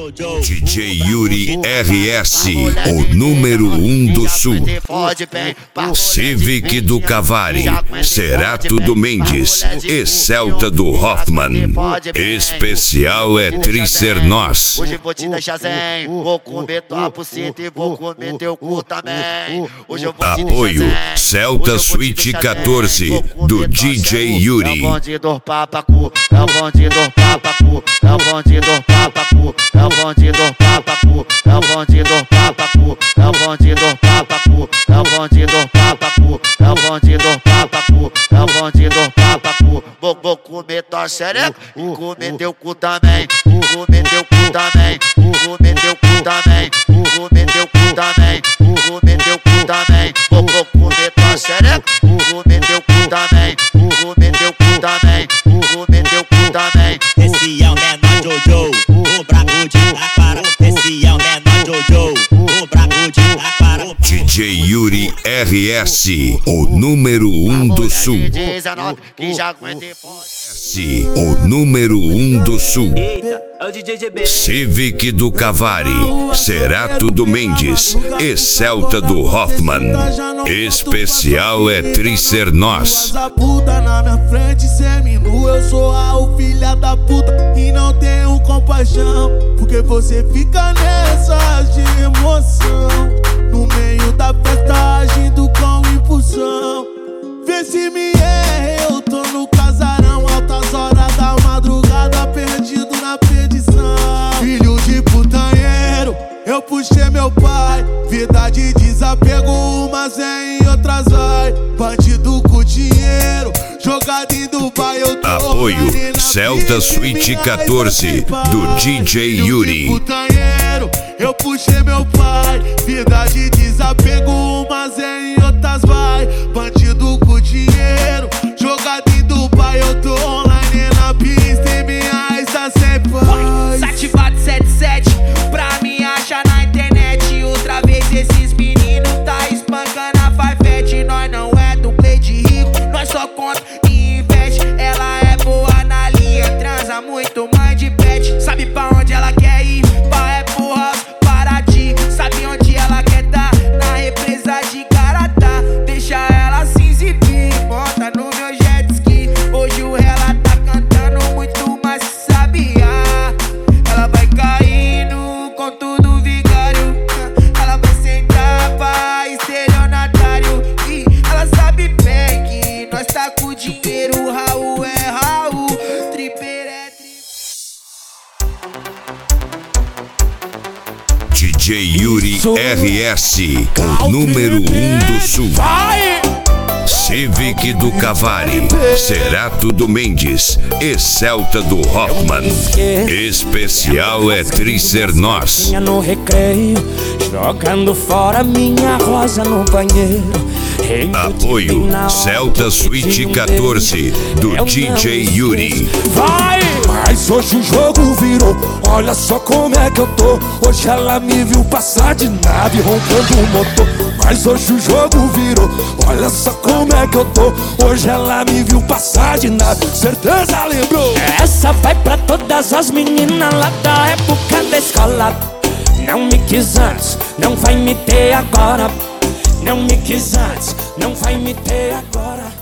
DJ Yuri RS, o número 1 do Sul. Civic do Cavari, Cerato do Mendes e Celta do Hoffman. Especial é Tricer Nós. Hoje vou te deixar zen, vou comer tua buceta e vou comer teu cu também. Hoje eu vou te Apoio deixar zen. Celta Suite 14 do DJ Yuri. É o bandido papacu, é o bandido papacu, é o bandido papacu, é o bandido papacu, é o bandido papacu, é o bandido papacu, é o bandido papacu, é o bandido papacu, é o bandido papacu. Vou comer tua xereca e comer teu cu também, comer teu cu também, comer teu cu também, comer teu cu também, comer teu cu também. Vou comer tua xereca, comer teu cu também, comer teu cu também, comer teu cu também. Esse é o menor Jojo, o brabo de Taquara. Esse é o menor Jojo, o brabo de Taquara. DJ Yuri RS, o número 1 do Sul. Que já aguentei fome. O número 1 do Sul. É o DJ GB. Civic do Cavari, Cerato do Mendes e Celta do Hoffman. Especial é Tricer Nós. A puta na minha frente, seminu, eu sou a filha da puta e não tenho compaixão, porque você fica nessas de emoção, no meio da festa agindo com impulsão. Vê se me erra, eu tô no casarão, altas horas da madrugada, perdido na perdição. Filho de putanheiro, eu puxei meu pai, vida de desapego, umas é em outras vai. Bandido com dinheiro, jogado em Dubai, eu tô Apoio Celta Suite 14 do DJ Yuri. Putanheiro, eu puxei meu pai, vida de desapego, umas é em outras vai. Bandido com dinheiro, jogado em Dubai, eu tô online na pista e minha está sempre paz. Sativado 77, pra me achar na internet. Outra vez esses meninos tá espancando a Farfetch. Nós não é dublê de rico, nós só conta e investe. Ela é boa na linha, transa muito, mãe de pet. Sabe pra onde ela quer ir? Pra Apple House, Paraty. Sabe onde ela quer tá? Na represa de Garatá. Deixa ela se exibir, monta no meu jet ski. Hoje o ela tá cantando muito mais que sabia. Ela vai caindo com tudo vigário. Ela vai sentar pra estelionatário. E ela sabe bem que nós tá com dinheiro. Raul é Raul, Tripper é Tripper. DJ Yuri RS, o número 1 do Sul. Civic do Cavari, Cerato do Mendes e Celta do Hoffman. Especial é Tricer Nós. No recreio, jogando fora minha rosa no banheiro. Apoio Celta Suite 14 do DJ Yuri. Vai! Mas hoje o jogo virou, olha só como é que eu tô. Hoje ela me viu passar de nave roncando o motor. Mas hoje o jogo virou, olha só como é que eu tô. Hoje ela me viu passar de nave, certeza lembrou. Essa vai pra todas as meninas lá da época da escola. Não me quis antes, não vai me ter agora. Não me quis antes, não vai me ter agora.